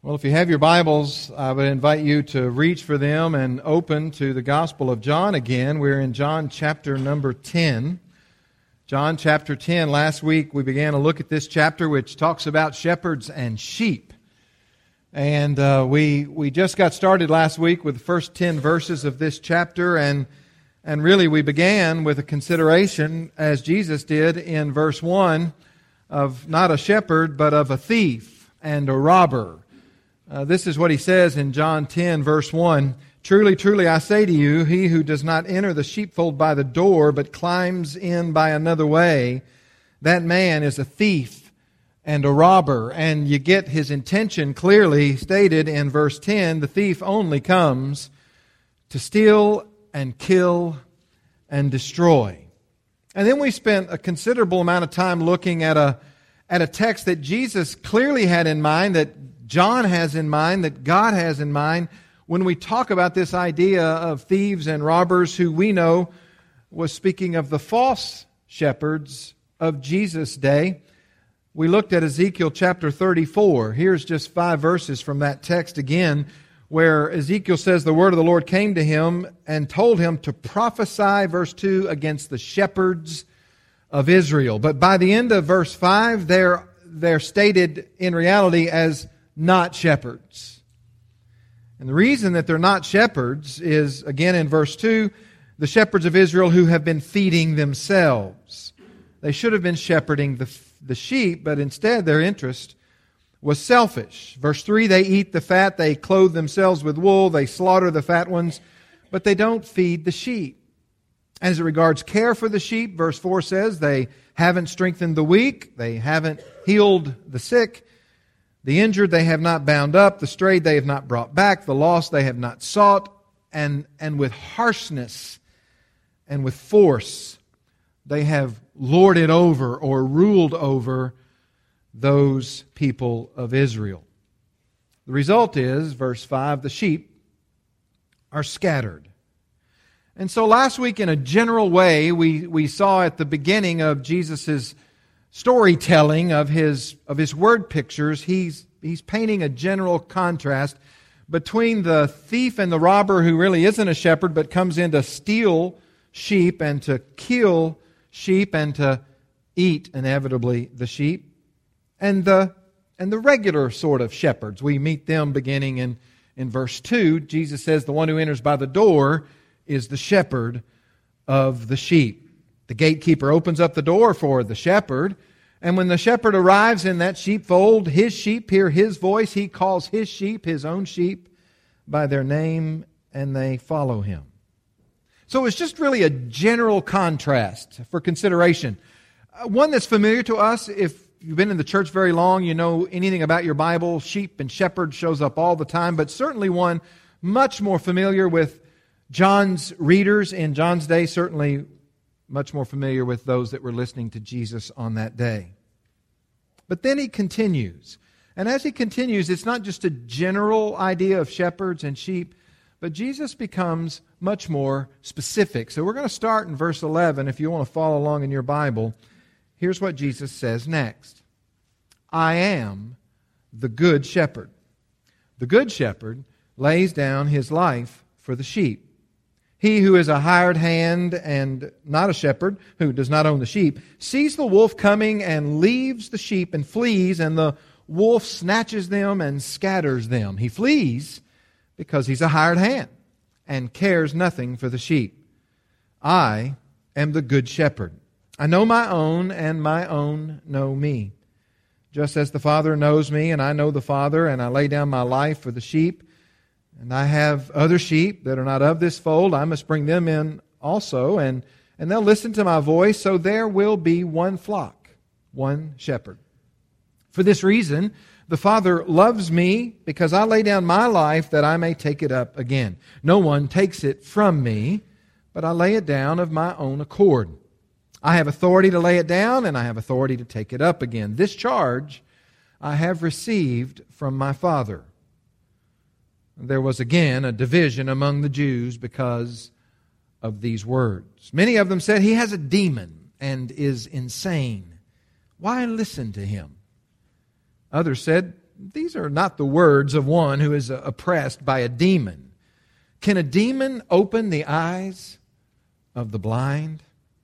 Well, if you have your Bibles, I would invite you to reach for them and open to the Gospel of John again. We're in John chapter number 10. John chapter 10. Last week we began to look at this chapter which talks about shepherds and sheep. And we just got started last week with the first 10 verses of this chapter, and really we began with a consideration, as Jesus did in verse 1, of not a shepherd but of a thief and a robber. This is what he says in John 10, verse 1. Truly, truly, I say to you, he who does not enter the sheepfold by the door, but climbs in by another way, that man is a thief and a robber. And you get his intention clearly stated in verse 10. The thief only comes to steal and kill and destroy. And then we spent a considerable amount of time looking at a text that Jesus clearly had in mind, that John has in mind, that God has in mind, when we talk about this idea of thieves and robbers, who we know was speaking of the false shepherds of Jesus' day. We looked at Ezekiel chapter 34. Here's just 5 verses from that text again, where Ezekiel says, the word of the Lord came to him and told him to prophesy, verse 2, against the shepherds of Israel. But by the end of verse 5, they're stated in reality as not shepherds. And the reason that they're not shepherds is, again in verse 2, the shepherds of Israel who have been feeding themselves. They should have been shepherding the sheep, but instead their interest was selfish. Verse 3, they eat the fat, they clothe themselves with wool, they slaughter the fat ones, but they don't feed the sheep. As it regards care for the sheep, verse 4 says, they haven't strengthened the weak, they haven't healed the sick, the injured they have not bound up, the strayed they have not brought back, the lost they have not sought, and with harshness and with force they have lorded over or ruled over those people of Israel. The result is, verse 5, the sheep are scattered. And so last week, in a general way, we saw at the beginning of Jesus' storytelling of his word pictures, he's painting a general contrast between the thief and the robber, who really isn't a shepherd but comes in to steal sheep and to kill sheep and to eat, inevitably, the sheep, and the regular sort of shepherds. We meet them beginning in verse 2. Jesus says, the one who enters by the door is the shepherd of the sheep. The gatekeeper opens up the door for the shepherd, and when the shepherd arrives in that sheepfold, his sheep hear his voice. He calls his sheep, his own sheep, by their name, and they follow him. So it's just really a general contrast for consideration. One that's familiar to us. If you've been in the church very long, you know anything about your Bible, sheep and shepherd shows up all the time, but certainly one much more familiar with John's readers in John's day, certainly much more familiar with those that were listening to Jesus on that day. But then he continues. And as he continues, it's not just a general idea of shepherds and sheep, but Jesus becomes much more specific. So we're going to start in verse 11. If you want to follow along in your Bible, here's what Jesus says next. I am the good shepherd. The good shepherd lays down his life for the sheep. He who is a hired hand and not a shepherd, who does not own the sheep, sees the wolf coming and leaves the sheep and flees, and the wolf snatches them and scatters them. He flees because he's a hired hand and cares nothing for the sheep. I am the good shepherd. I know my own, and my own know me. Just as the Father knows me, and I know the Father, and I lay down my life for the sheep. And I have other sheep that are not of this fold. I must bring them in also, and they'll listen to my voice, so there will be one flock, one shepherd. For this reason, the Father loves me, because I lay down my life that I may take it up again. No one takes it from me, but I lay it down of my own accord. I have authority to lay it down, and I have authority to take it up again. This charge I have received from my Father. There was again a division among the Jews because of these words. Many of them said, he has a demon and is insane. Why listen to him? Others said, these are not the words of one who is oppressed by a demon. Can a demon open the eyes of the blind?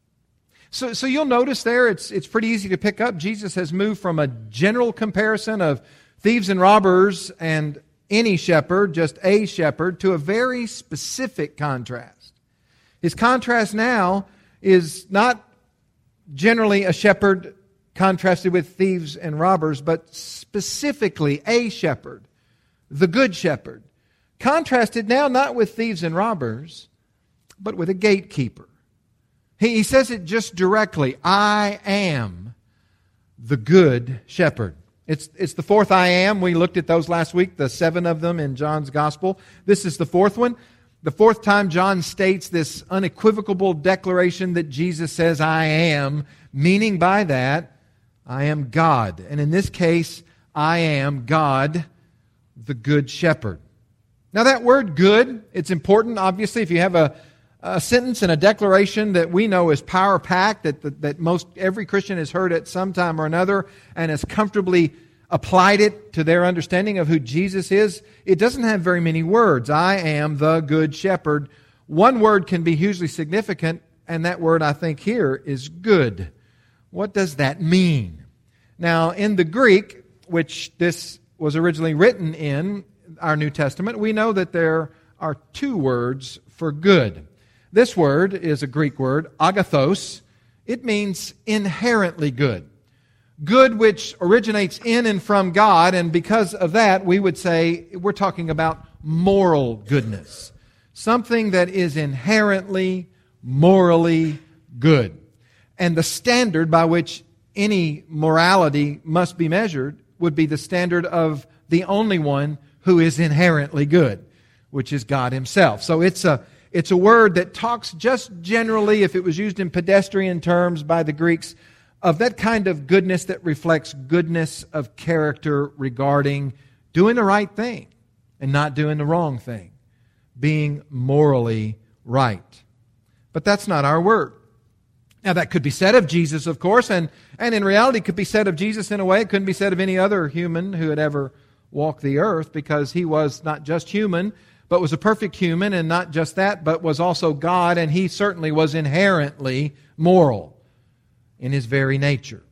So you'll notice there, it's pretty easy to pick up. Jesus has moved from a general comparison of thieves and robbers and any shepherd, just a shepherd, to a very specific contrast. His contrast now is not generally a shepherd contrasted with thieves and robbers, but specifically a shepherd, the good shepherd, contrasted now not with thieves and robbers, but with a gatekeeper. He says it just directly, I am the good shepherd. It's the fourth I am. We looked at those last week, the 7 of them in John's gospel. This is the fourth one. The fourth time John states this unequivocal declaration that Jesus says, I am, meaning by that, I am God. And in this case, I am God, the good shepherd. Now that word good, it's important, obviously. If you have a sentence and a declaration that we know is power-packed, that most every Christian has heard at some time or another and has comfortably applied it to their understanding of who Jesus is, it doesn't have very many words. I am the good shepherd. One word can be hugely significant, and that word I think here is good. What does that mean? Now, in the Greek, which this was originally written in our New Testament, we know that there are 2 words for good. This word is a Greek word, agathos. It means inherently good. Good which originates in and from God, and because of that, we would say we're talking about moral goodness. Something that is inherently, morally good. And the standard by which any morality must be measured would be the standard of the only one who is inherently good, which is God Himself. So it's a word that talks just generally, if it was used in pedestrian terms by the Greeks, of that kind of goodness that reflects goodness of character regarding doing the right thing and not doing the wrong thing, being morally right. But that's not our word. Now that could be said of Jesus, of course, and in reality could be said of Jesus in a way it couldn't be said of any other human who had ever walked the earth, because He was not just human, but was a perfect human, and not just that, but was also God, and He certainly was inherently moral in His very nature.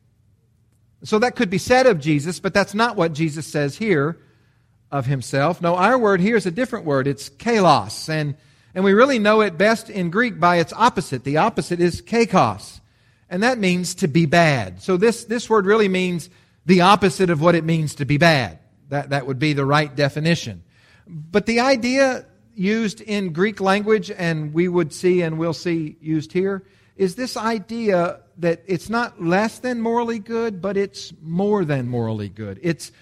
So that could be said of Jesus, but that's not what Jesus says here of Himself. No, our word here is a different word. It's kalos, and we really know it best in Greek by its opposite. The opposite is kakos, and that means to be bad. So this word really means the opposite of what it means to be bad. That would be the right definition. But the idea used in Greek language, and we would see and we'll see used here, is this idea that it's not less than morally good, but it's more than morally good. It's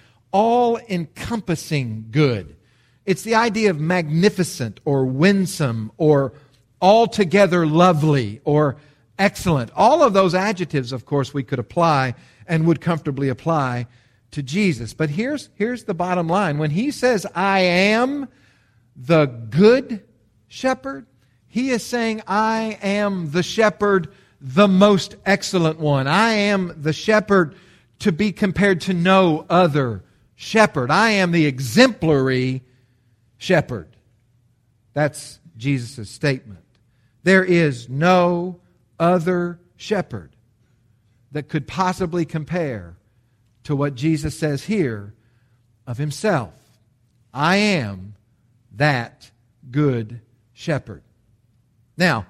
all-encompassing good. It's the idea of magnificent or winsome or altogether lovely or excellent. All of those adjectives, of course, we could apply and would comfortably apply to Jesus. But here's the bottom line. When He says, I am the good shepherd, He is saying, I am the shepherd, the most excellent one. I am the shepherd to be compared to no other shepherd. I am the exemplary shepherd. That's Jesus' statement. There is no other shepherd that could possibly compare to what Jesus says here of Himself. I am that good shepherd. Now,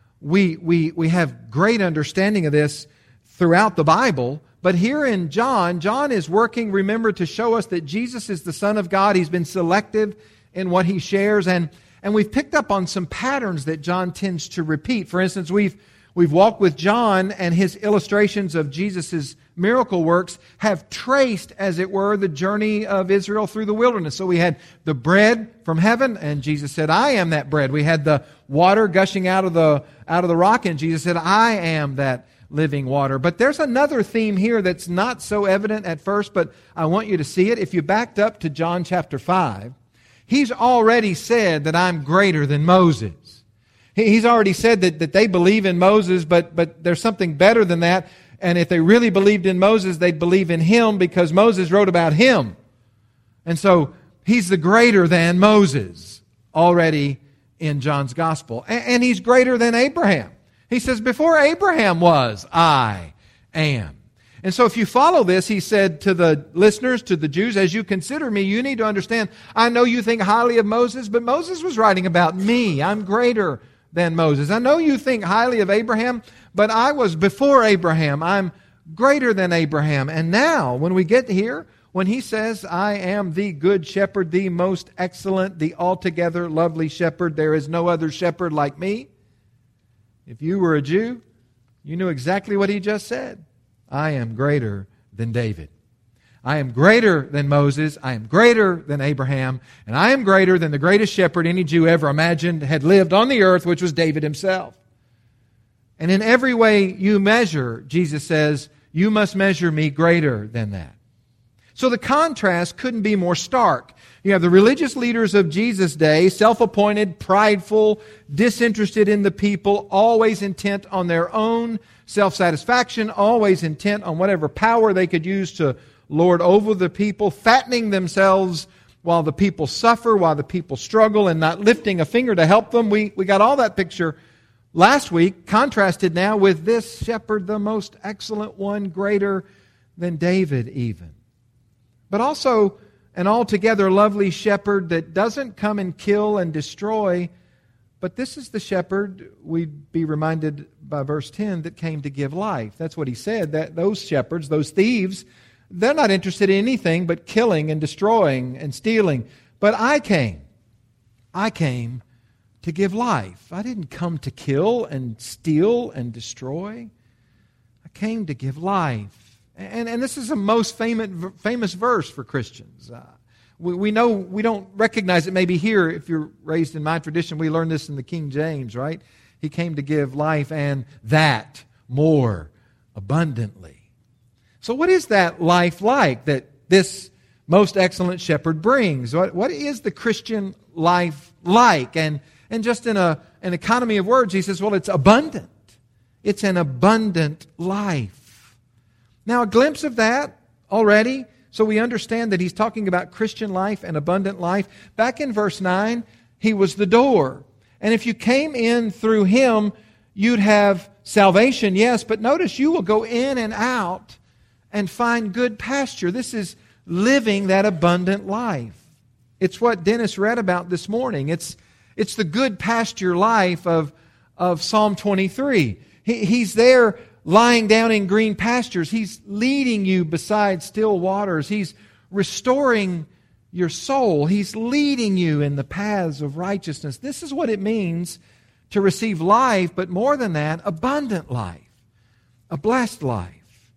we have great understanding of this throughout the Bible, but here in John is working, remember, to show us that Jesus is the Son of God. He's been selective in what He shares, and we've picked up on some patterns that John tends to repeat. For instance, we've walked with John, and his illustrations of Jesus' miracle works have traced, as it were, the journey of Israel through the wilderness. So we had the bread from heaven, and Jesus said, I am that bread. We had the water gushing out of the rock, and Jesus said, I am that living water. But there's another theme here that's not so evident at first, but I want you to see it. If you backed up to John chapter 5, He's already said that I'm greater than Moses. He's already said that they believe in Moses, but there's something better than that. And if they really believed in Moses, they'd believe in Him, because Moses wrote about Him. And so he's the greater than Moses already in John's gospel. And he's greater than Abraham. He says, before Abraham was, I am. And so if you follow this, he said to the listeners, to the Jews, as you consider me, you need to understand, I know you think highly of Moses, but Moses was writing about me. I'm greater than Moses. I know you think highly of Abraham, but I was before Abraham. I'm greater than Abraham. And now, when we get here, when he says, I am the good shepherd, the most excellent, the altogether lovely shepherd, there is no other shepherd like me. If you were a Jew, you knew exactly what he just said. I am greater than David. I am greater than Moses. I am greater than Abraham. And I am greater than the greatest shepherd any Jew ever imagined had lived on the earth, which was David himself. And in every way you measure, Jesus says, you must measure me greater than that. So the contrast couldn't be more stark. You have the religious leaders of Jesus' day, self-appointed, prideful, disinterested in the people, always intent on their own self-satisfaction, always intent on whatever power they could use to lord over the people, fattening themselves while the people suffer, while the people struggle, and not lifting a finger to help them. We got all that picture last week, contrasted now with this shepherd, the most excellent one, greater than David even. But also an altogether lovely shepherd that doesn't come and kill and destroy, but this is the shepherd, we'd be reminded by verse 10, that came to give life. That's what he said, that those shepherds, those thieves, they're not interested in anything but killing and destroying and stealing. But I came to give life. I didn't come to kill and steal and destroy. I came to give life. And this is a most famous verse for Christians. We know we don't recognize it maybe here. If you're raised in my tradition, we learned this in the King James, right? He came to give life and that more abundantly. So what is that life like that this most excellent shepherd brings? What is the Christian life like? And just in an economy of words, he says, well, it's abundant. It's an abundant life. Now, a glimpse of that already, so we understand that he's talking about Christian life and abundant life. Back in verse 9, he was the door. And if you came in through him, you'd have salvation, yes, but notice you will go in and out and find good pasture. This is living that abundant life. It's what Dennis read about this morning. It's the good pasture life of Psalm 23. He's there lying down in green pastures. He's leading you beside still waters. He's restoring your soul. He's leading you in the paths of righteousness. This is what it means to receive life, but more than that, abundant life, a blessed life.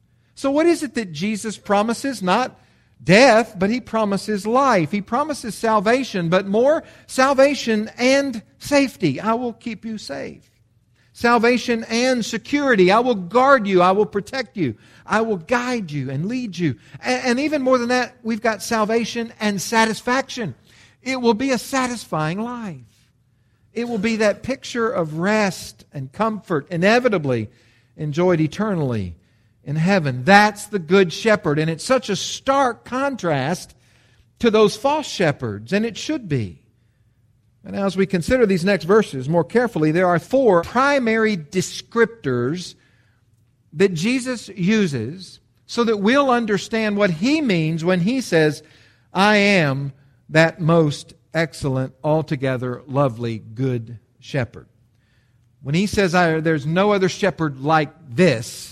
So what is it that Jesus promises? Not death, but he promises life. He promises salvation, but more salvation and safety. I will keep you safe. Salvation and security. I will guard you. I will protect you. I will guide you and lead you. And even more than that, we've got salvation and satisfaction. It will be a satisfying life. It will be that picture of rest and comfort, inevitably enjoyed eternally in heaven. That's the good shepherd. And it's such a stark contrast to those false shepherds, and it should be. And as we consider these next verses more carefully, there are 4 primary descriptors that Jesus uses so that we'll understand what he means when he says, I am that most excellent, altogether lovely, good shepherd. When he says, there's no other shepherd like this,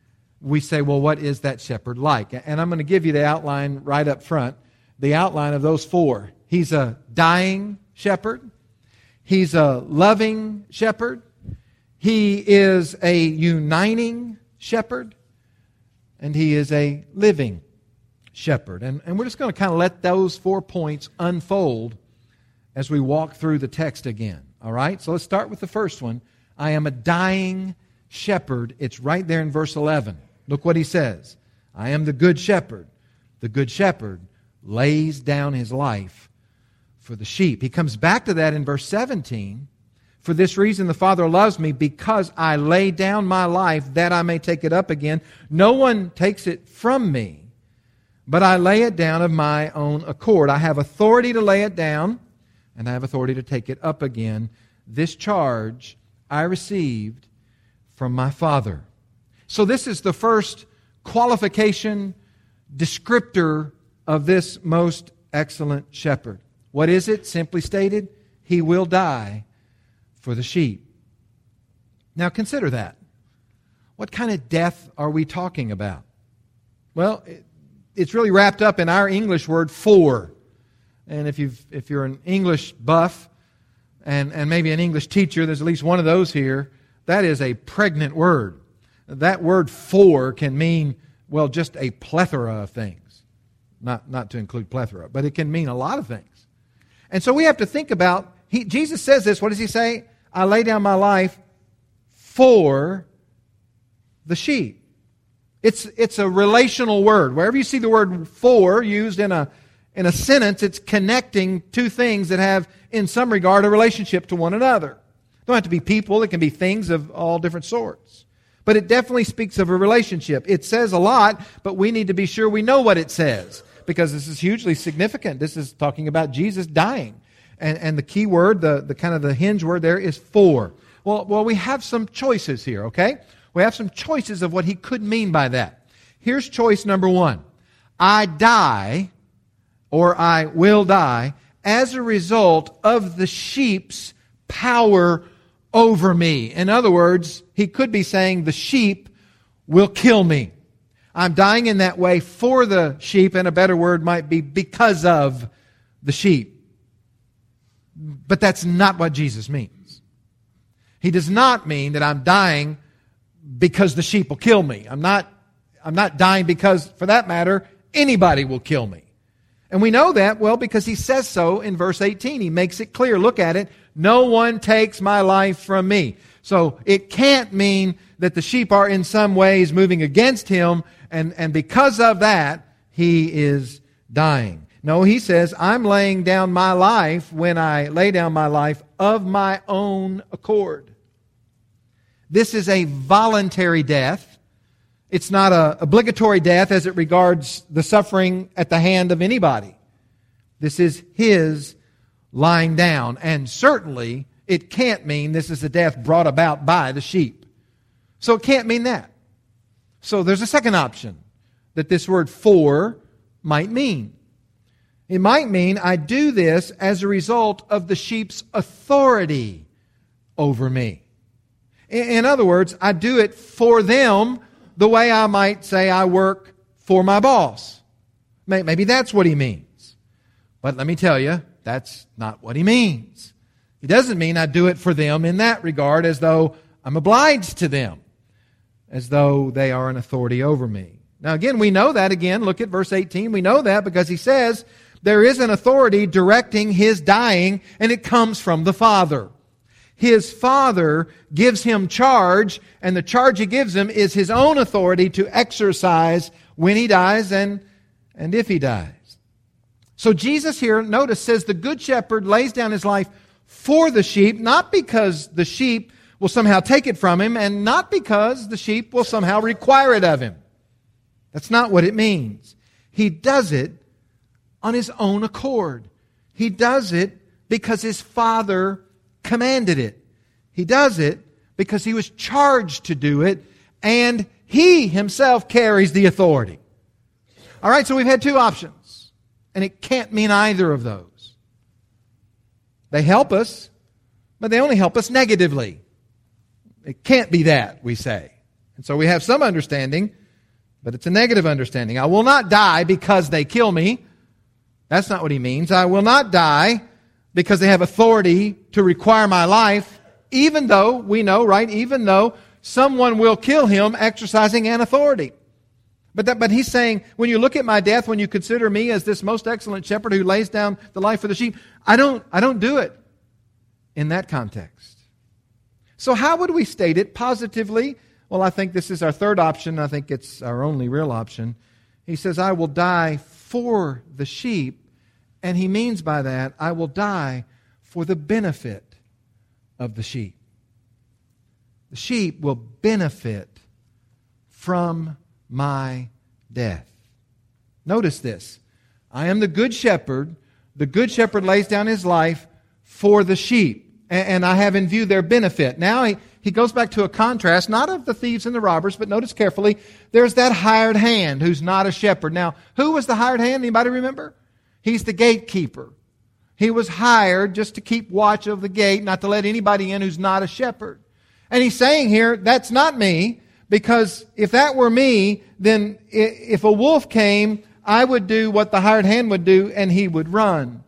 we say, well, what is that shepherd like? And I'm going to give you the outline right up front, the outline of those 4. He's a dying shepherd. He's a loving shepherd. He is a uniting shepherd. And he is a living shepherd. And we're just going to kind of let those 4 points unfold as we walk through the text again. All right? So let's start with the first one. I am a dying shepherd. It's right there in verse 11. Look what he says. I am the good shepherd. The good shepherd lays down his life for the sheep. He comes back to that in verse 17. For this reason the Father loves me, because I lay down my life that I may take it up again. No one takes it from me, but I lay it down of my own accord. I have authority to lay it down, and I have authority to take it up again. This charge I received from my Father. So this is the first qualification, descriptor of this most excellent shepherd. What is it? Simply stated, he will die for the sheep. Now consider that. What kind of death are we talking about? Well, it's really wrapped up in our English word for. And if you're an English buff and maybe an English teacher, there's at least one of those here, that is a pregnant word. That word for can mean, well, just a plethora of things. Not to include plethora, but it can mean a lot of things. And so we have to think about, Jesus says this, what does he say? I lay down my life for the sheep. It's a relational word. Wherever you see the word for used in a sentence, it's connecting two things that have, in some regard, a relationship to one another. Don't have to be people. It can be things of all different sorts. But it definitely speaks of a relationship. It says a lot, but we need to be sure we know what it says, because this is hugely significant. This is talking about Jesus dying. And the key word, the kind of the hinge word there is for. Well, we have some choices here, okay? We have some choices of what he could mean by that. Here's choice number one. I die, or I will die, as a result of the sheep's power over me. In other words, he could be saying the sheep will kill me. I'm dying in that way for the sheep, and a better word might be because of the sheep. But that's not what Jesus means. He does not mean that I'm dying because the sheep will kill me. I'm not dying because, for that matter, anybody will kill me. And we know that, well, because he says so in verse 18. He makes it clear. Look at it. No one takes my life from me. So it can't mean that the sheep are in some ways moving against him, and because of that, he is dying. No, he says, I'm laying down my life when I lay down my life of my own accord. This is a voluntary death. It's not an obligatory death as it regards the suffering at the hand of anybody. This is his lying down. And certainly, it can't mean this is a death brought about by the sheep. So it can't mean that. So there's a second option that this word for might mean. It might mean I do this as a result of the sheep's authority over me. In other words, I do it for them the way I might say I work for my boss. Maybe that's what he means. But let me tell you, that's not what he means. He doesn't mean I do it for them in that regard as though I'm obliged to them, as though they are an authority over me. Now again, we know that again. Look at verse 18. We know that because he says there is an authority directing his dying, and it comes from the Father. His Father gives him charge, and the charge he gives him is his own authority to exercise when he dies and if he dies. So Jesus here, notice, says the Good Shepherd lays down his life for the sheep, not because the sheep will somehow take it from him, and not because the sheep will somehow require it of him. That's not what it means. He does it on his own accord. He does it because his Father commanded it. He does it because he was charged to do it, and he himself carries the authority. All right, so we've had two options, and it can't mean either of those. They help us, but they only help us negatively. It can't be that, we say. And so we have some understanding, but it's a negative understanding. I will not die because they kill me. That's not what he means. I will not die because they have authority to require my life, even though, we know, right, even though someone will kill him exercising an authority. But he's saying, when you look at my death, when you consider me as this most excellent shepherd who lays down the life for the sheep, I don't do it in that context. So how would we state it positively? Well, I think this is our third option. I think it's our only real option. He says, I will die for the sheep. And he means by that, I will die for the benefit of the sheep. The sheep will benefit from my death. Notice this. I am the good shepherd. The good shepherd lays down his life for the sheep. And I have in view their benefit. Now he goes back to a contrast, not of the thieves and the robbers, but notice carefully, there's that hired hand who's not a shepherd. Now, who was the hired hand? Anybody remember? He's the gatekeeper. He was hired just to keep watch of the gate, not to let anybody in who's not a shepherd. And he's saying here, that's not me, because if that were me, then if a wolf came, I would do what the hired hand would do, and he would run.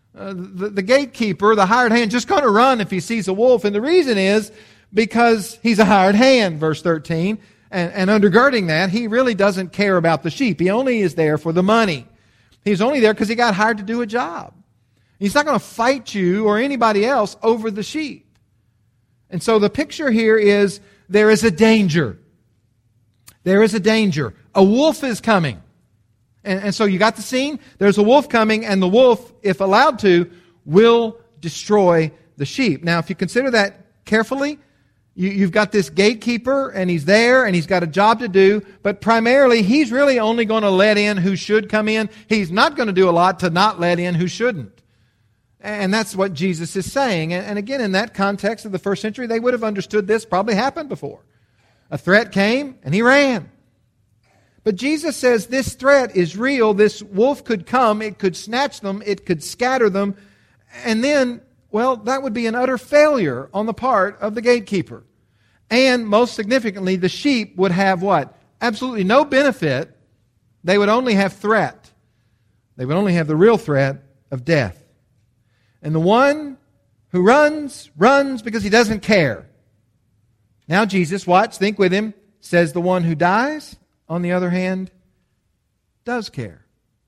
The gatekeeper, the hired hand, just going to run if he sees a wolf. And the reason is because he's a hired hand, verse 13. And undergirding that, he really doesn't care about the sheep. He only is there for the money. He's only there because he got hired to do a job. He's not going to fight you or anybody else over the sheep. And so the picture here is there is a danger. There is a danger. A wolf is coming. And so you got the scene? There's a wolf coming, and the wolf, if allowed to, will destroy the sheep. Now, if you consider that carefully, you've got this gatekeeper, and he's there, and he's got a job to do, but primarily, he's really only going to let in who should come in. He's not going to do a lot to not let in who shouldn't. And that's what Jesus is saying. And again, in that context of the first century, they would have understood this probably happened before. A threat came, and he ran. But Jesus says this threat is real. This wolf could come, it could snatch them, it could scatter them, and then, well, that would be an utter failure on the part of the gatekeeper. And most significantly, the sheep would have what? Absolutely no benefit. They would only have threat. They would only have the real threat of death. And the one who runs because he doesn't care. Now Jesus, watch, think with him, says the one who dies, on the other hand, does care.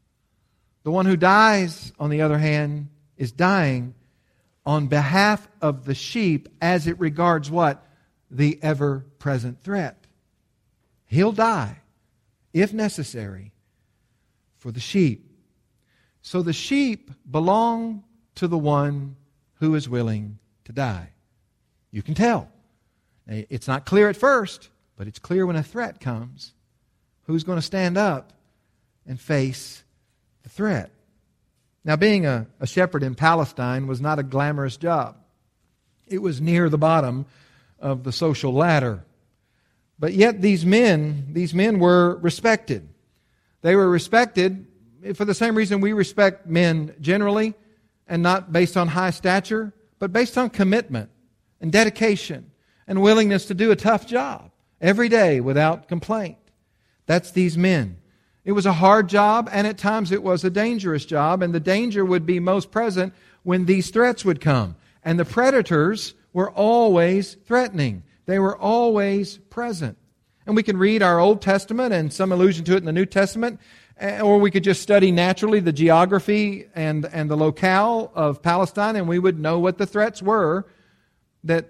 The one who dies, on the other hand, is dying on behalf of the sheep as it regards what? The ever-present threat. He'll die, if necessary, for the sheep. So the sheep belong to the one who is willing to die. You can tell. It's not clear at first, but it's clear when a threat comes. Who's going to stand up and face the threat? Now, being a shepherd in Palestine was not a glamorous job. It was near the bottom of the social ladder. But yet these men were respected. They were respected for the same reason we respect men generally, and not based on high stature, but based on commitment and dedication and willingness to do a tough job every day without complaint. That's these men. It was a hard job, and at times it was a dangerous job, and the danger would be most present when these threats would come. And the predators were always threatening. They were always present. And we can read our Old Testament and some allusion to it in the New Testament, or we could just study naturally the geography and the locale of Palestine, and we would know what the threats were that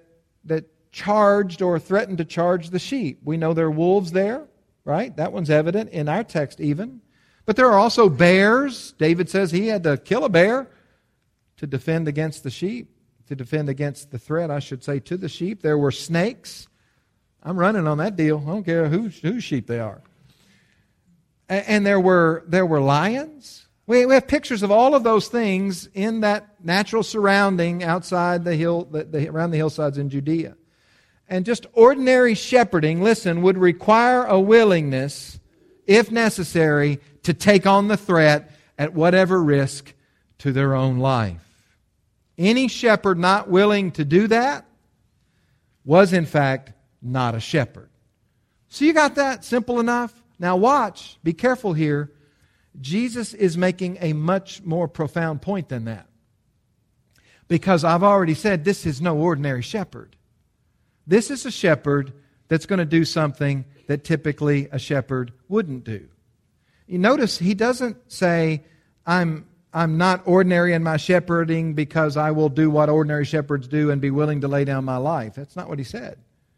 charged or threatened to charge the sheep. We know there are wolves there. Right? That one's evident in our text even. But there are also bears. David says he had to kill a bear to defend against the sheep, to defend against the threat, I should say, to the sheep. There were snakes. I'm running on that deal. I don't care whose sheep they are. And there were lions. We have pictures of all of those things in that natural surrounding outside the hill, around the hillsides in Judea. And just ordinary shepherding, listen, would require a willingness, if necessary, to take on the threat at whatever risk to their own life. Any shepherd not willing to do that was, in fact, not a shepherd. So you got that? Simple enough? Now watch. Be careful here. Jesus is making a much more profound point than that. Because I've already said this is no ordinary shepherd. This is a shepherd that's going to do something that typically a shepherd wouldn't do. You notice he doesn't say, I'm not ordinary in my shepherding because I will do what ordinary shepherds do and be willing to lay down my life. That's not what he said.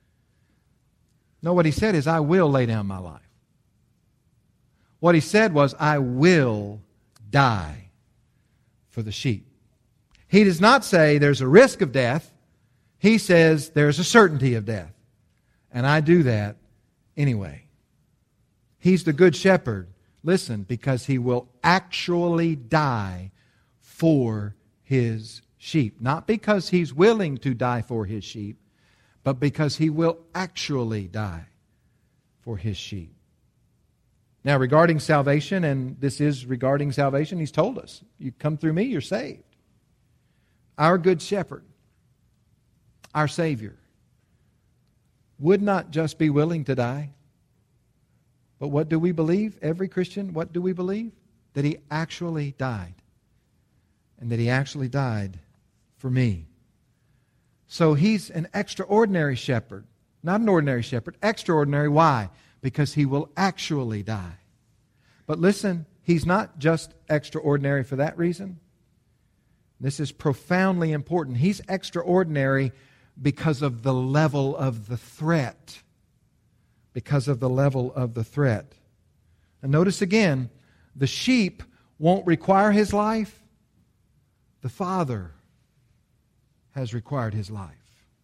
No, what he said is, I will lay down my life. What he said was, I will die for the sheep. He does not say there's a risk of death. He says there's a certainty of death. And I do that anyway. He's the good shepherd Listen, because He will actually die for His sheep. Not because He's willing to die for His sheep, but because He will actually die for His sheep. Now, regarding salvation, and this is regarding salvation, He's told us, you come through me, you're saved. Our good shepherd, our Savior, would not just be willing to die, but what do we believe? Every Christian, what do we believe? That He actually died. And that He actually died for me. So He's an extraordinary shepherd. Not an ordinary shepherd. Extraordinary. Why? Because He will actually die. But listen, He's not just extraordinary for that reason. This is profoundly important. He's extraordinary because of the level of the threat. Because of the level of the threat. And notice again, the sheep won't require His life. The Father has required His life.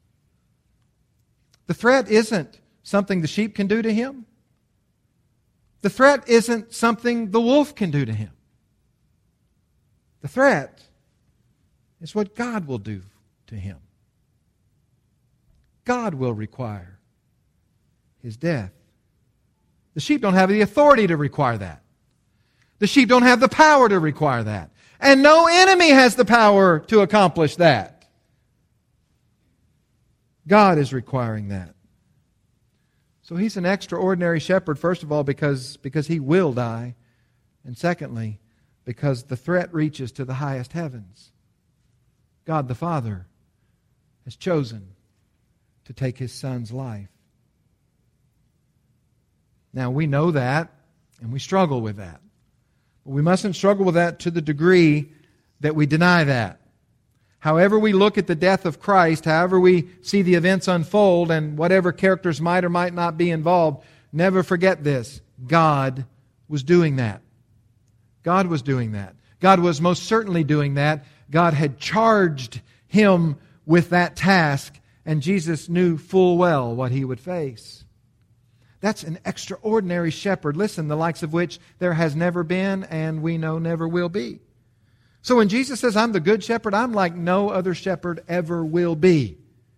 The threat isn't something the sheep can do to Him. The threat isn't something the wolf can do to Him. The threat is what God will do to Him. God will require His death. The sheep don't have the authority to require that. The sheep don't have the power to require that. And no enemy has the power to accomplish that. God is requiring that. So He's an extraordinary shepherd, first of all, because He will die. And secondly, because the threat reaches to the highest heavens. God the Father has chosen to take His Son's life. Now we know that, and we struggle with that. But we mustn't struggle with that to the degree that we deny that. However we look at the death of Christ, however we see the events unfold, and whatever characters might or might not be involved, never forget this. God was doing that. God was doing that. God was most certainly doing that. God had charged Him with that task, and Jesus knew full well what He would face. That's an extraordinary shepherd, listen, the likes of which there has never been and we know never will be. So when Jesus says, I'm the good shepherd, I'm like no other shepherd ever will be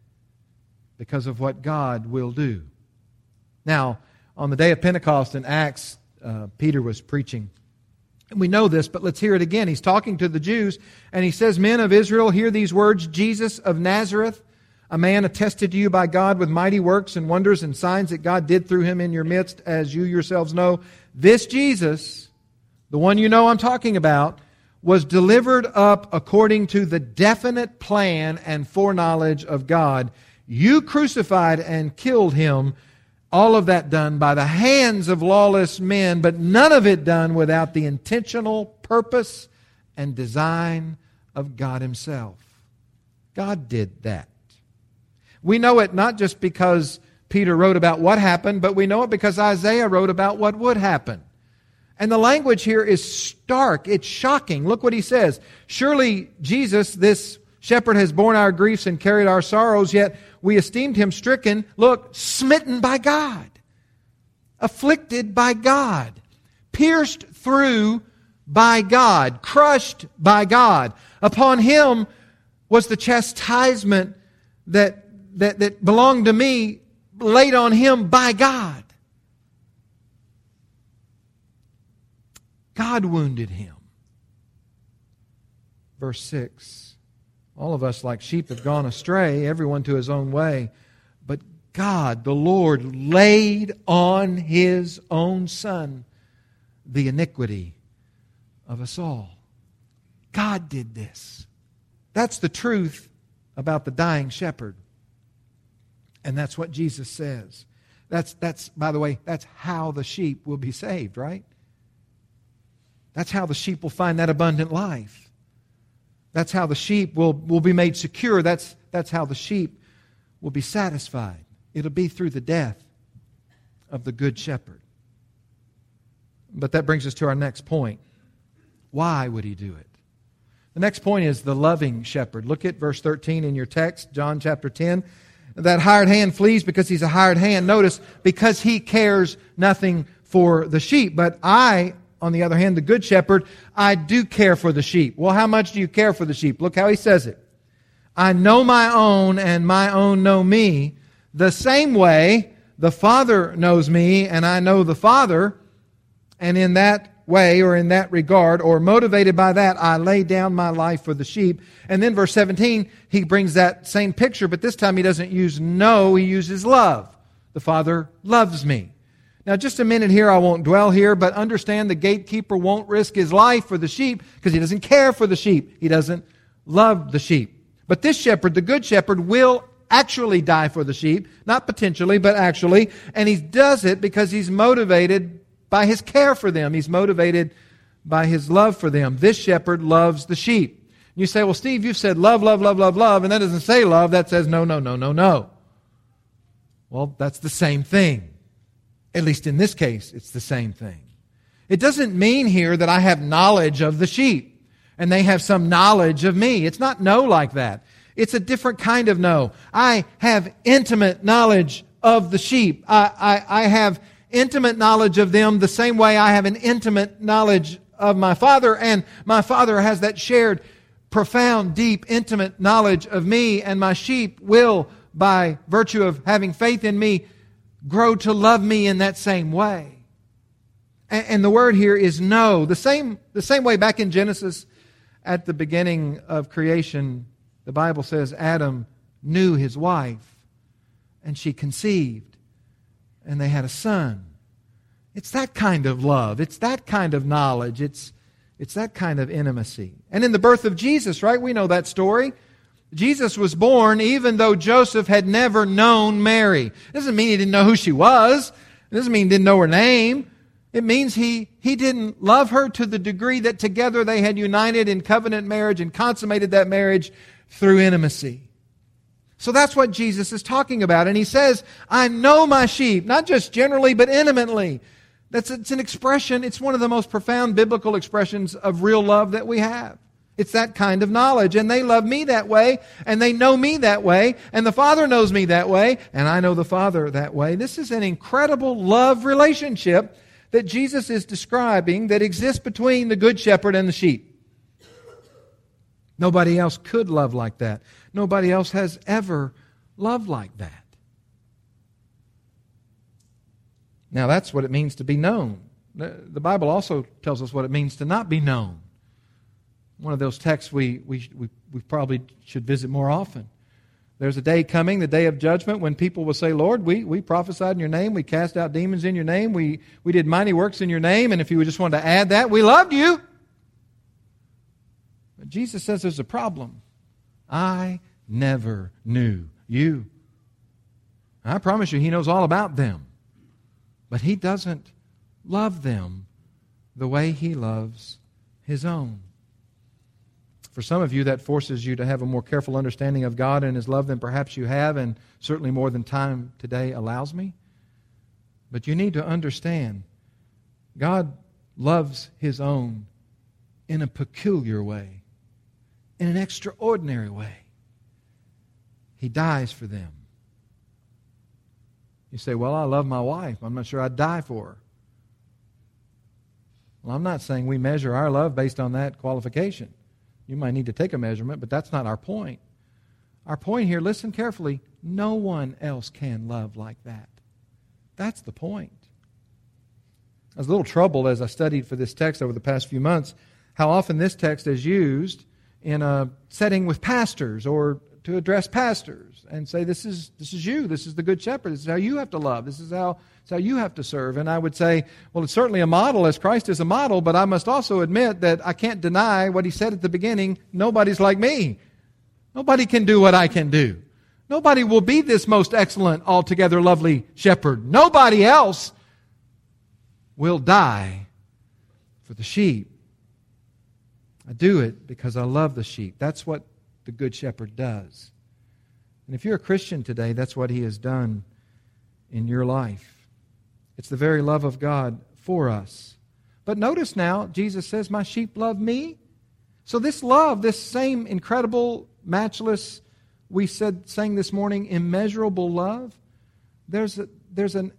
because of what God will do. Now, on the day of Pentecost in Acts, Peter was preaching. And we know this, but let's hear it again. He's talking to the Jews, and he says, Men of Israel, hear these words, Jesus of Nazareth, a man attested to you by God with mighty works and wonders and signs that God did through Him in your midst, as you yourselves know. This Jesus, the one you know I'm talking about, was delivered up according to the definite plan and foreknowledge of God. You crucified and killed Him, all of that done by the hands of lawless men, but none of it done without the intentional purpose and design of God Himself. God did that. We know it not just because Peter wrote about what happened, but we know it because Isaiah wrote about what would happen. And the language here is stark. It's shocking. Look what he says. Surely Jesus, this shepherd, has borne our griefs and carried our sorrows, yet we esteemed Him stricken, look, smitten by God, afflicted by God, pierced through by God, crushed by God. Upon Him was the chastisement that belonged to me, laid on Him by God. God wounded Him. Verse 6. All of us like sheep have gone astray, everyone to his own way. But God, the Lord, laid on His own Son the iniquity of us all. God did this. That's the truth about the dying shepherd. And that's what Jesus says. That's by the way, that's how the sheep will be saved, right? That's how the sheep will find that abundant life. That's how the sheep will be made secure. That's how the sheep will be satisfied. It'll be through the death of the Good Shepherd. But that brings us to our next point. Why would He do it? The next point is the loving shepherd. Look at verse 13 in your text, John chapter 10. That hired hand flees because he's a hired hand. Notice, because he cares nothing for the sheep. But I, on the other hand, the Good Shepherd, I do care for the sheep. Well, how much do you care for the sheep? Look how he says it. I know my own, and my own know me. The same way the Father knows me, and I know the Father. And in that way, or in that regard, or motivated by that, I lay down my life for the sheep. And then verse 17, he brings that same picture, but this time he doesn't use know, he uses love. The Father loves me. Now, just a minute here, I won't dwell here, but understand the gatekeeper won't risk his life for the sheep because he doesn't care for the sheep. He doesn't love the sheep. But this shepherd, the Good Shepherd, will actually die for the sheep, not potentially, but actually, and he does it because he's motivated by his care for them. He's motivated by his love for them. This shepherd loves the sheep. You say, well, Steve, you've said love, love, love, love, love, and that doesn't say love, that says no, no, no, no, no. Well, that's the same thing. At least in this case, it's the same thing. It doesn't mean here that I have knowledge of the sheep and they have some knowledge of me. It's not know like that. It's a different kind of know. I have intimate knowledge of the sheep. I have intimate knowledge of them the same way I have an intimate knowledge of my Father, and my Father has that shared, profound, deep, intimate knowledge of me, and my sheep will, by virtue of having faith in me, grow to love me in that same way. And the word here is know. The same way back in Genesis, at the beginning of creation, the Bible says Adam knew his wife, and she conceived, and they had a son. It's that kind of love. It's that kind of knowledge. It's that kind of intimacy. And in the birth of Jesus, right, we know that story. Jesus was born even though Joseph had never known Mary. It doesn't mean he didn't know who she was. It doesn't mean he didn't know her name. It means he didn't love her to the degree that together they had united in covenant marriage and consummated that marriage through intimacy. So that's what Jesus is talking about. And he says, I know my sheep, not just generally, but intimately. It's an expression, it's one of the most profound biblical expressions of real love that we have. It's that kind of knowledge. And they love me that way, and they know me that way, and the Father knows me that way, and I know the Father that way. This is an incredible love relationship that Jesus is describing that exists between the Good Shepherd and the sheep. Nobody else could love like that. Nobody else has ever loved like that. Now that's what it means to be known. The Bible also tells us what it means to not be known. One of those texts we probably should visit more often. There's a day coming, the day of judgment, when people will say, Lord, we prophesied in your name, we cast out demons in your name, we did mighty works in your name, and if you just wanted to add that, we loved you. But Jesus says there's a problem. I never knew you. I promise you, He knows all about them. But He doesn't love them the way He loves His own. For some of you, that forces you to have a more careful understanding of God and His love than perhaps you have, and certainly more than time today allows me. But you need to understand, God loves His own in a peculiar way, in an extraordinary way. He dies for them. You say, well, I love my wife. I'm not sure I'd die for her. Well, I'm not saying we measure our love based on that qualification. You might need to take a measurement, but that's not our point. Our point here, listen carefully, no one else can love like that. That's the point. I was a little troubled as I studied for this text over the past few months, how often this text is used in a setting with pastors or to address pastors and say, this is you, this is the Good Shepherd, this is how you have to love, this is how you have to serve. And I would say, well, it's certainly a model as Christ is a model, but I must also admit that I can't deny what He said at the beginning, nobody's like me. Nobody can do what I can do. Nobody will be this most excellent, altogether lovely shepherd. Nobody else will die for the sheep. I do it because I love the sheep. That's what the Good Shepherd does. And if you're a Christian today, that's what He has done in your life. It's the very love of God for us. But notice now, Jesus says, my sheep love me. So this love, this same incredible, matchless, we sang this morning, immeasurable love, there's an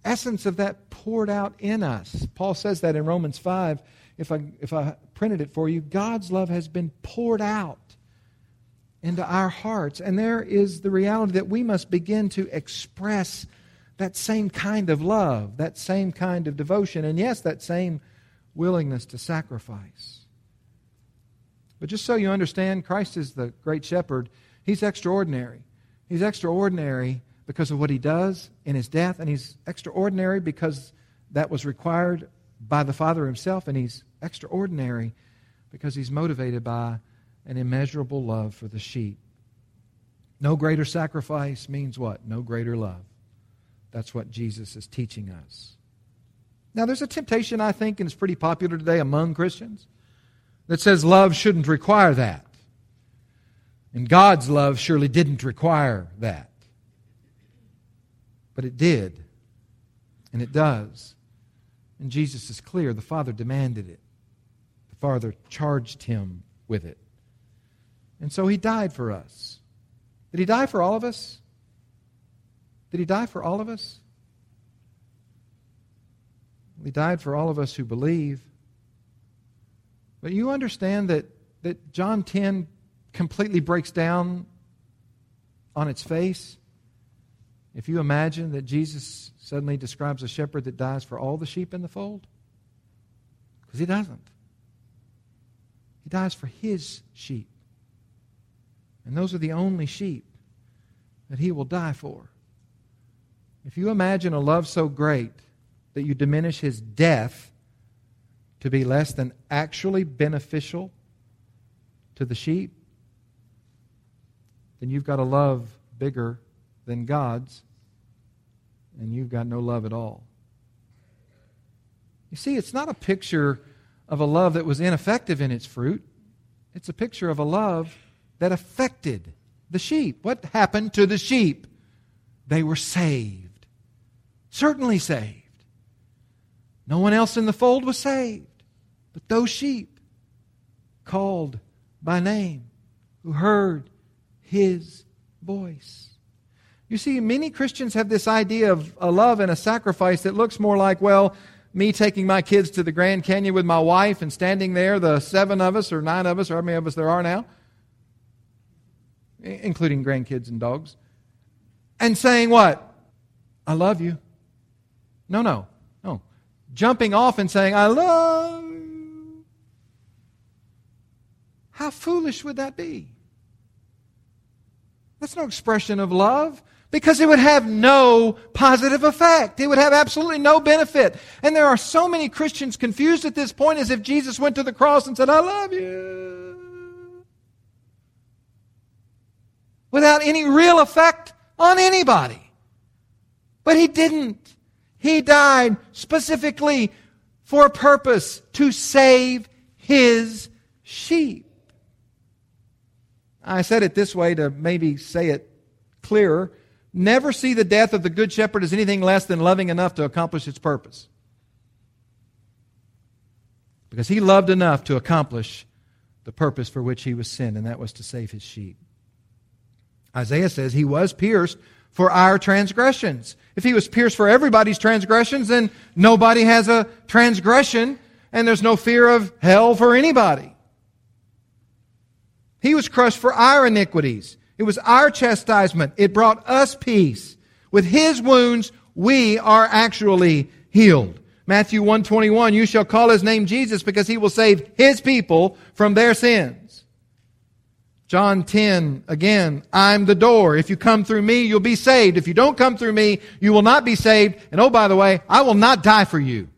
essence of that poured out in us. Paul says that in Romans 5. If I printed it for you, God's love has been poured out into our hearts. And there is the reality that we must begin to express that same kind of love, that same kind of devotion, and yes, that same willingness to sacrifice. But just so you understand, Christ is the great shepherd. He's extraordinary. He's extraordinary because of what He does in His death, and He's extraordinary because that was required by the Father Himself, and He's extraordinary because He's motivated by an immeasurable love for the sheep. No greater sacrifice means what? No greater love. That's what Jesus is teaching us. Now, there's a temptation, I think, and it's pretty popular today among Christians, that says love shouldn't require that. And God's love surely didn't require that. But it did. And it does. And Jesus is clear. The Father demanded it. The Father charged Him with it. And so He died for us. Did He die for all of us? Did He die for all of us? He died for all of us who believe. But you understand that John 10 completely breaks down on its face? If you imagine that Jesus suddenly describes a shepherd that dies for all the sheep in the fold? Because He doesn't. He dies for His sheep. And those are the only sheep that He will die for. If you imagine a love so great that you diminish His death to be less than actually beneficial to the sheep, then you've got a love bigger than God's, and you've got no love at all. You see, it's not a picture of a love that was ineffective in its fruit. It's a picture of a love that affected the sheep. What happened to the sheep? They were saved. Certainly saved. No one else in the fold was saved. But those sheep, called by name, who heard His voice. You see, many Christians have this idea of a love and a sacrifice that looks more like, well, me taking my kids to the Grand Canyon with my wife and standing there, the 7 of us or 9 of us, or how many of us there are now, including grandkids and dogs, and saying what? I love you. No. Jumping off and saying, I love you. How foolish would that be? That's no expression of love, because it would have no positive effect. It would have absolutely no benefit. And there are so many Christians confused at this point as if Jesus went to the cross and said, I love you, without any real effect on anybody. But He didn't. He died specifically for a purpose, to save His sheep. I said it this way to maybe say it clearer. Never see the death of the Good Shepherd as anything less than loving enough to accomplish its purpose. Because He loved enough to accomplish the purpose for which He was sent, and that was to save His sheep. Isaiah says He was pierced for our transgressions. If He was pierced for everybody's transgressions, then nobody has a transgression, and there's no fear of hell for anybody. He was crushed for our iniquities. It was our chastisement. It brought us peace. With His wounds, we are actually healed. Matthew 1:21, you shall call His name Jesus, because He will save His people from their sins. John 10, again, I'm the door. If you come through me, you'll be saved. If you don't come through me, you will not be saved. And oh, by the way, I will not die for you.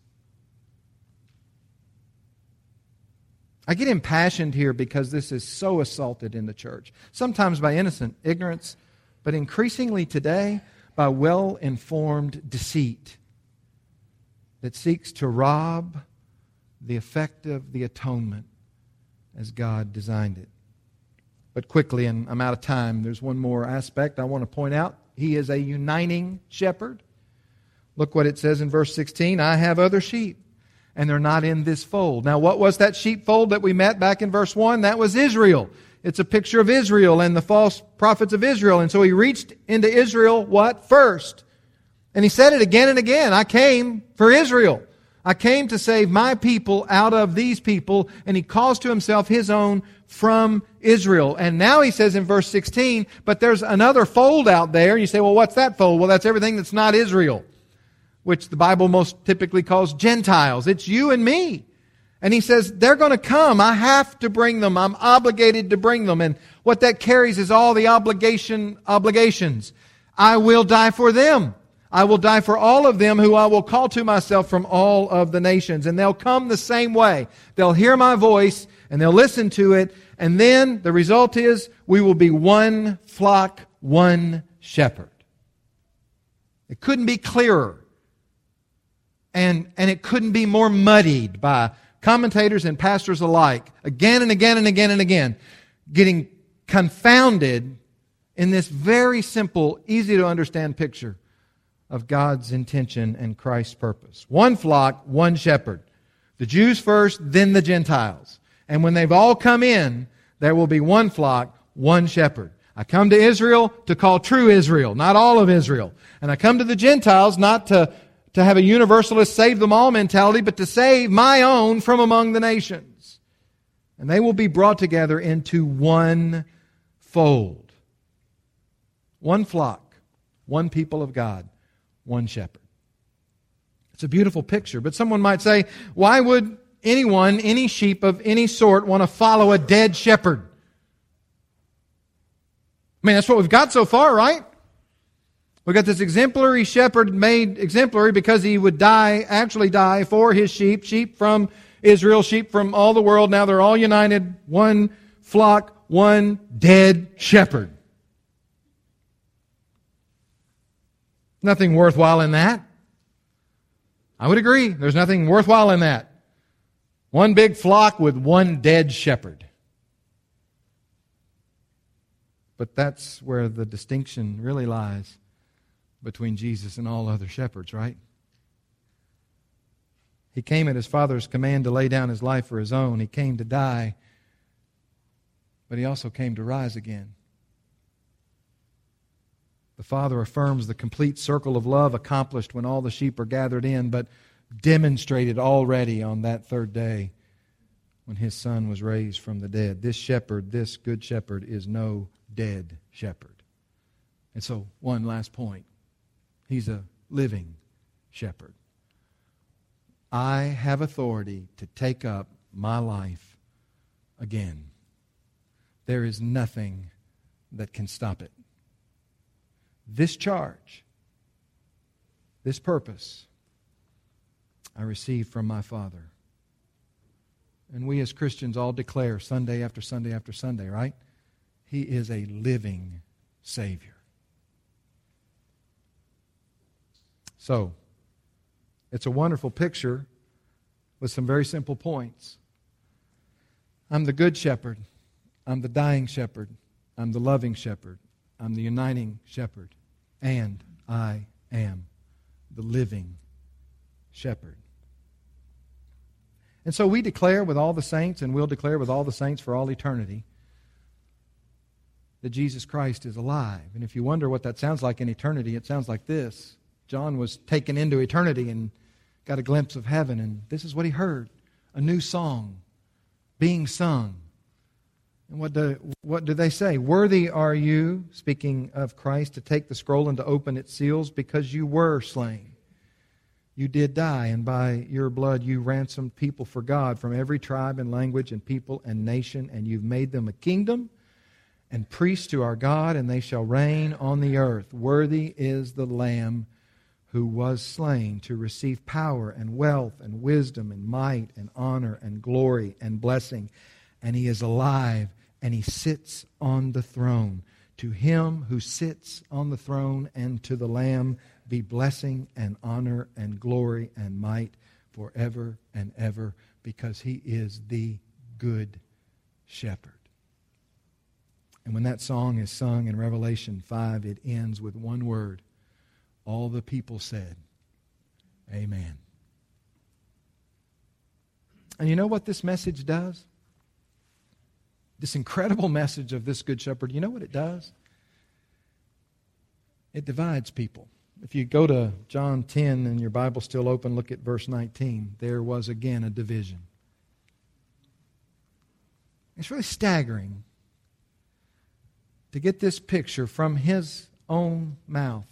I get impassioned here because this is so assaulted in the church. Sometimes by innocent ignorance, but increasingly today by well-informed deceit that seeks to rob the effect of the atonement as God designed it. But quickly, and I'm out of time, there's one more aspect I want to point out. He is a uniting shepherd. Look what it says in verse 16. I have other sheep, and they're not in this fold. Now, what was that sheepfold that we met back in verse 1? That was Israel. It's a picture of Israel and the false prophets of Israel. And so He reached into Israel, what? First. And he said it again and again. I came for Israel. I came to save my people out of these people. And he calls to himself his own from Israel. And now he says in verse 16, but there's another fold out there. And you say, well, what's that fold? Well, that's everything that's not Israel, which the Bible most typically calls Gentiles. It's you and me. And he says, they're going to come. I have to bring them. I'm obligated to bring them. And what that carries is all the obligations. I will die for them. I will die for all of them who I will call to myself from all of the nations. And they'll come the same way. They'll hear my voice and they'll listen to it. And then the result is we will be one flock, one shepherd. It couldn't be clearer. And it couldn't be more muddied by commentators and pastors alike, again and again and again and again, getting confounded in this very simple, easy to understand picture of God's intention and Christ's purpose. One flock, one shepherd. The Jews first, then the Gentiles. And when they've all come in, there will be one flock, one shepherd. I come to Israel to call true Israel, not all of Israel. And I come to the Gentiles not to have a universalist save them all mentality, but to save my own from among the nations. And they will be brought together into one fold. One flock, one people of God, one shepherd. It's a beautiful picture, but someone might say, why would anyone, any sheep of any sort, want to follow a dead shepherd? I mean, that's what we've got so far, right? We've got this exemplary shepherd made exemplary because he would actually die for his sheep from Israel, sheep from all the world. Now they're all united, one flock, one dead shepherd. Nothing worthwhile in that. I would agree. There's nothing worthwhile in that. One big flock with one dead shepherd. But that's where the distinction really lies between Jesus and all other shepherds, right? He came at His Father's command to lay down His life for His own. He came to die, but He also came to rise again. The Father affirms the complete circle of love accomplished when all the sheep are gathered in, but demonstrated already on that third day when His Son was raised from the dead. This shepherd, this good shepherd, is no dead shepherd. And so, one last point. He's a living shepherd. I have authority to take up my life again. There is nothing that can stop it. This charge, this purpose, I received from my Father. And we as Christians all declare Sunday after Sunday after Sunday, right? He is a living Savior. So, it's a wonderful picture with some very simple points. I'm the good shepherd. I'm the dying shepherd. I'm the loving shepherd. I'm the uniting shepherd. And I am the living shepherd. And so we declare with all the saints, and we'll declare with all the saints for all eternity, that Jesus Christ is alive. And if you wonder what that sounds like in eternity, it sounds like this. John was taken into eternity and got a glimpse of heaven, and this is what he heard. A new song being sung. And what do they say? Worthy are you, speaking of Christ, to take the scroll and to open its seals, because you were slain. You did die, and by your blood you ransomed people for God from every tribe and language and people and nation, and you've made them a kingdom and priests to our God, and they shall reign on the earth. Worthy is the Lamb who was slain to receive power and wealth and wisdom and might and honor and glory and blessing. And He is alive, and He sits on the throne. To Him who sits on the throne and to the Lamb be blessing and honor and glory and might forever and ever, because He is the good shepherd. And when that song is sung in Revelation 5, it ends with one word. All the people said, Amen. And you know what this message does? This incredible message of this good shepherd, you know what it does? It divides people. If you go to John 10 and your Bible's still open, look at verse 19. There was again a division. It's really staggering to get this picture from His own mouth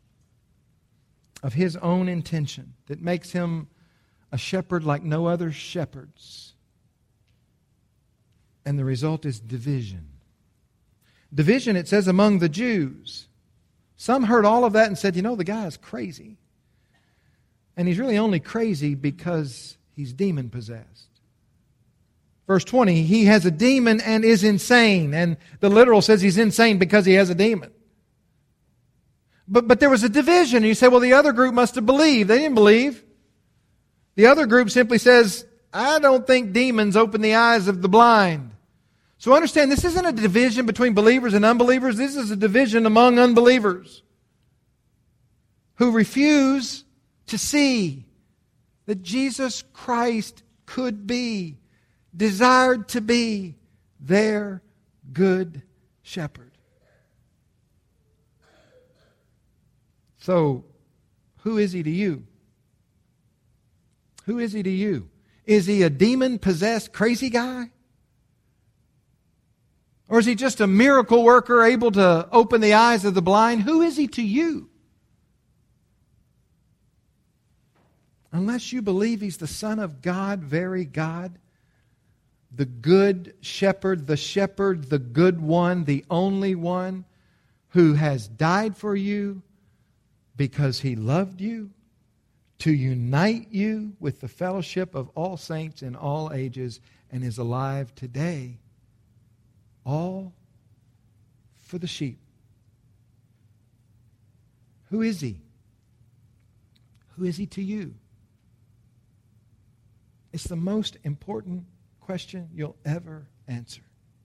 of His own intention that makes Him a shepherd like no other shepherds. And the result is division. Division, it says, among the Jews. Some heard all of that and said, the guy is crazy. And he's really only crazy because he's demon-possessed. Verse 20, he has a demon and is insane. And the literal says he's insane because he has a demon. But there was a division. And you say, well, the other group must have believed. They didn't believe. The other group simply says, I don't think demons open the eyes of the blind. So understand, this isn't a division between believers and unbelievers. This is a division among unbelievers who refuse to see that Jesus Christ could be, desired to be, their good shepherd. So, who is He to you? Who is He to you? Is He a demon-possessed crazy guy? Or is He just a miracle worker able to open the eyes of the blind? Who is He to you? Unless you believe He's the Son of God, very God, the good shepherd, the good one, the only one who has died for you because He loved you, to unite you with the fellowship of all saints in all ages, and is alive today. All for the sheep. Who is He? Who is He to you? It's the most important question you'll ever answer.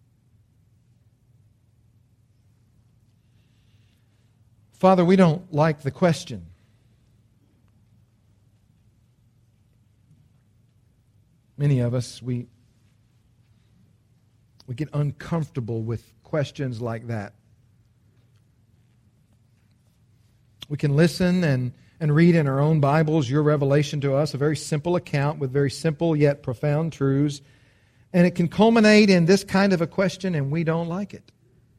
Father, we don't like the question. Many of us, we get uncomfortable with questions like that. We can listen and read in our own Bibles your revelation to us, a very simple account with very simple yet profound truths, and it can culminate in this kind of a question, and we don't like it.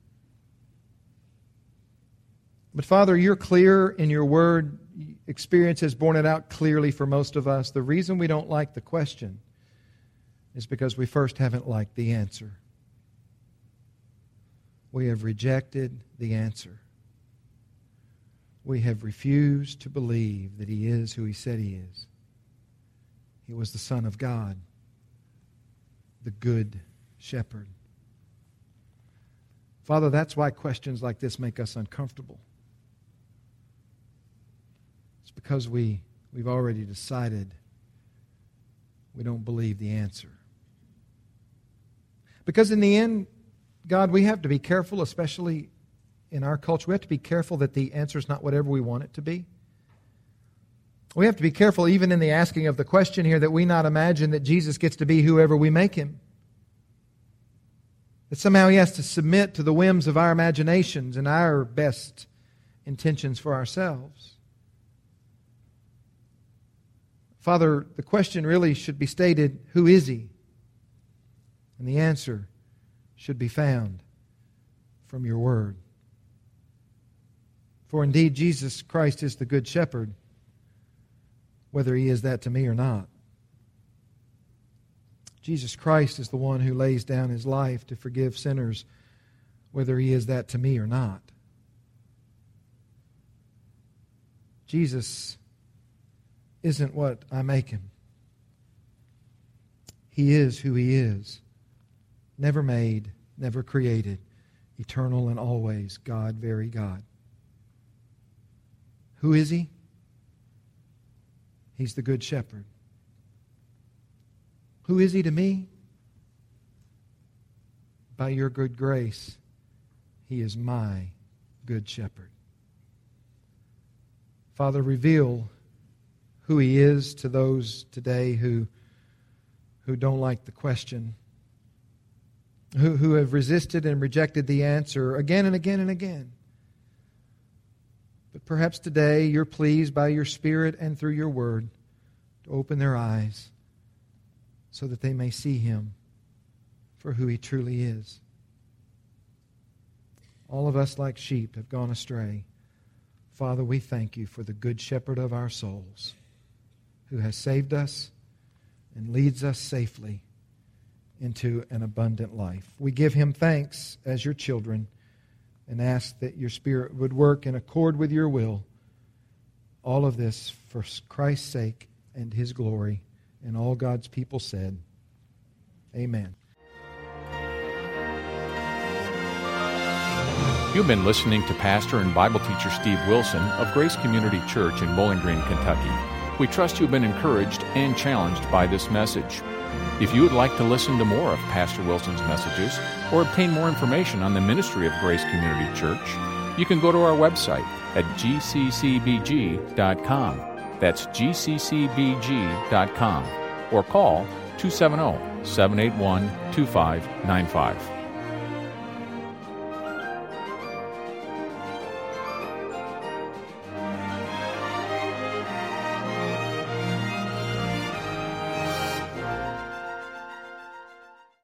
But Father, You're clear in Your Word. Experience has borne it out clearly for most of us. The reason we don't like the question is because we first haven't liked the answer. We have rejected the answer. We have refused to believe that He is who He said He is. He was the Son of God, the Good Shepherd. Father, that's why questions like this make us uncomfortable. It's because we've already decided we don't believe the answer. Because in the end, God, we have to be careful, especially in our culture. We have to be careful that the answer is not whatever we want it to be. We have to be careful, even in the asking of the question here, that we not imagine that Jesus gets to be whoever we make Him. That somehow He has to submit to the whims of our imaginations and our best intentions for ourselves. Father, the question really should be stated, who is He? And the answer should be found from Your Word. For indeed, Jesus Christ is the Good Shepherd, whether He is that to me or not. Jesus Christ is the one who lays down His life to forgive sinners, whether He is that to me or not. Jesus isn't what I make Him. He is who He is. Never made, never created, eternal and always God, very God. Who is He? He's the Good Shepherd. Who is He to me? By Your good grace, He is my Good Shepherd. Father, reveal who He is to those today who don't like the question, who have resisted and rejected the answer again and again and again. But But perhaps today you're pleased by your Spirit and through your word to open their eyes so that they may see Him for who He truly is. All of us like sheep have gone astray. Father, we thank You for the good shepherd of our souls who has saved us and leads us safely into an abundant life. We give Him thanks as Your children and ask that Your Spirit would work in accord with Your will. All of this for Christ's sake and His glory. And all God's people said, Amen. You've been listening to Pastor and Bible teacher Steve Wilson of Grace Community Church in Bowling Green, Kentucky. We trust you've been encouraged and challenged by this message. If you would like to listen to more of Pastor Wilson's messages or obtain more information on the ministry of Grace Community Church, you can go to our website at gccbg.com. That's gccbg.com. Or call 270-781-2595.